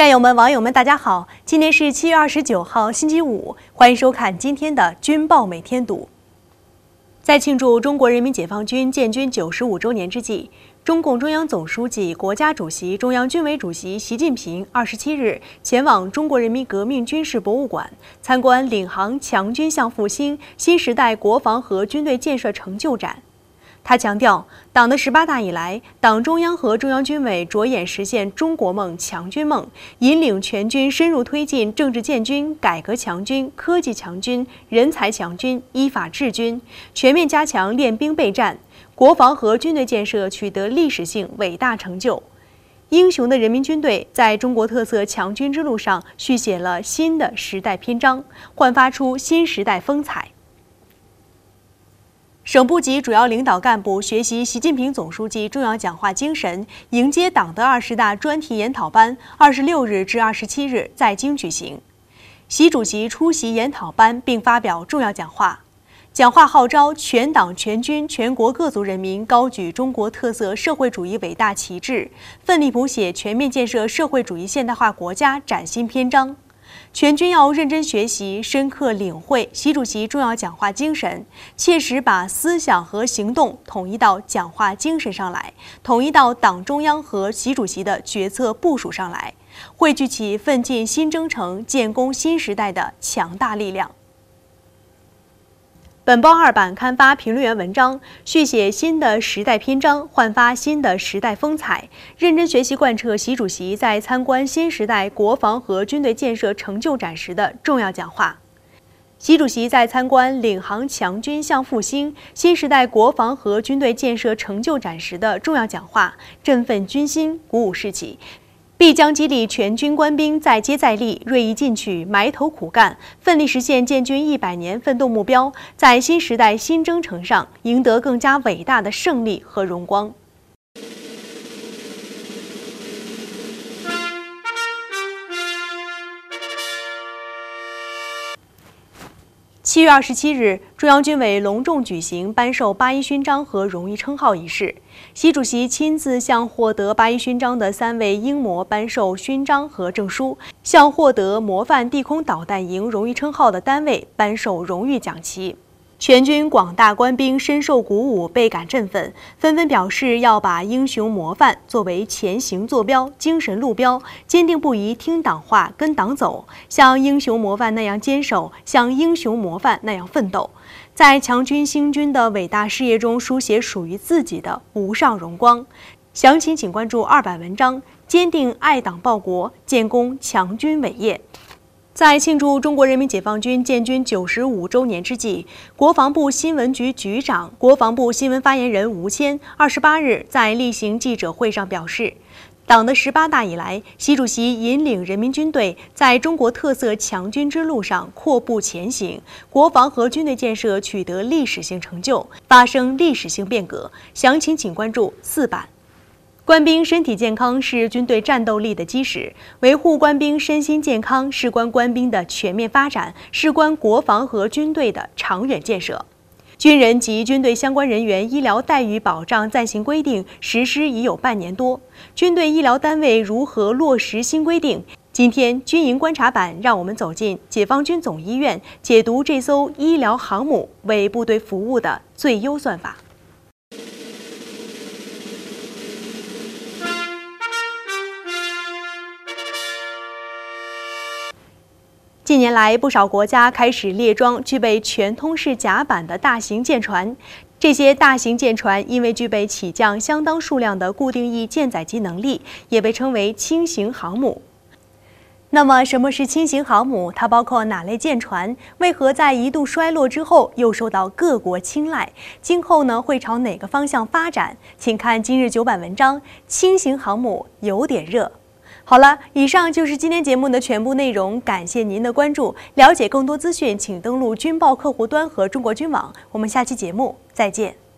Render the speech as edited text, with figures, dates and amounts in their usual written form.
战友们、网友们，大家好！今天是7月29号，星期五，欢迎收看今天的《军报每天读》。在庆祝中国人民解放军建军95周年之际，中共中央总书记、国家主席、中央军委主席习近平27日前往中国人民革命军事博物馆参观领航强军向复兴新时代国防和军队建设成就展。他强调，党的18大以来，党中央和中央军委着眼实现中国梦、强军梦，引领全军深入推进政治建军、改革强军、科技强军、人才强军、依法治军，全面加强练兵备战，国防和军队建设取得历史性伟大成就。英雄的人民军队在中国特色强军之路上续写了新的时代篇章，焕发出新时代风采。省部级主要领导干部学习习近平总书记重要讲话精神，迎接党的20大专题研讨班26日至27日在京举行。习主席出席研讨班并发表重要讲话。讲话号召全党全军全国各族人民高举中国特色社会主义伟大旗帜，奋力谱写全面建设社会主义现代化国家崭新篇章。全军要认真学习，深刻领会习主席重要讲话精神，切实把思想和行动统一到讲话精神上来，统一到党中央和习主席的决策部署上来，汇聚起奋进新征程、建功新时代的强大力量。本报2版刊发评论员文章，续写新的时代篇章，焕发新的时代风采，认真学习贯彻习主席在参观新时代国防和军队建设成就展时的重要讲话。习主席在参观领航强军向复兴新时代国防和军队建设成就展时的重要讲话，振奋军心，鼓舞士气，必将激励全军官兵再接再厉、锐意进取、埋头苦干，奋力实现建军100年奋斗目标，在新时代新征程上赢得更加伟大的胜利和荣光。7月27日，中央军委隆重举行颁授八一勋章和荣誉称号仪式。习主席亲自向获得八一勋章的3位英模颁授勋章和证书，向获得模范地空导弹营荣誉称号的单位颁授荣誉奖旗。全军广大官兵深受鼓舞，倍感振奋，纷纷表示要把英雄模范作为前行坐标、精神路标，坚定不移听党话、跟党走，像英雄模范那样坚守，像英雄模范那样奋斗，在强军兴军的伟大事业中书写属于自己的无上荣光。详情请关注2版文章，坚定爱党报国，建功强军伟业。在庆祝中国人民解放军建军95周年之际，国防部新闻局局长、国防部新闻发言人吴谦28日在例行记者会上表示，党的18大以来，习主席引领人民军队在中国特色强军之路上阔步前行，国防和军队建设取得历史性成就，发生历史性变革。详情请关注4版。官兵身体健康是军队战斗力的基石，维护官兵身心健康事关官兵的全面发展，事关国防和军队的长远建设。军人及军队相关人员医疗待遇保障暂行规定实施已有半年多，军队医疗单位如何落实新规定？今天军营观察版让我们走进解放军总医院，解读这艘医疗航母为部队服务的最优算法。近年来，不少国家开始列装具备全通式甲板的大型舰船。这些大型舰船因为具备起降相当数量的固定翼舰载机能力，也被称为轻型航母。那么，什么是轻型航母？它包括哪类舰船？为何在一度衰落之后又受到各国青睐？今后呢会朝哪个方向发展？请看今日9版文章：轻型航母有点热。好了，以上就是今天节目的全部内容，感谢您的关注。了解更多资讯，请登录军报客户端和中国军网。我们下期节目再见。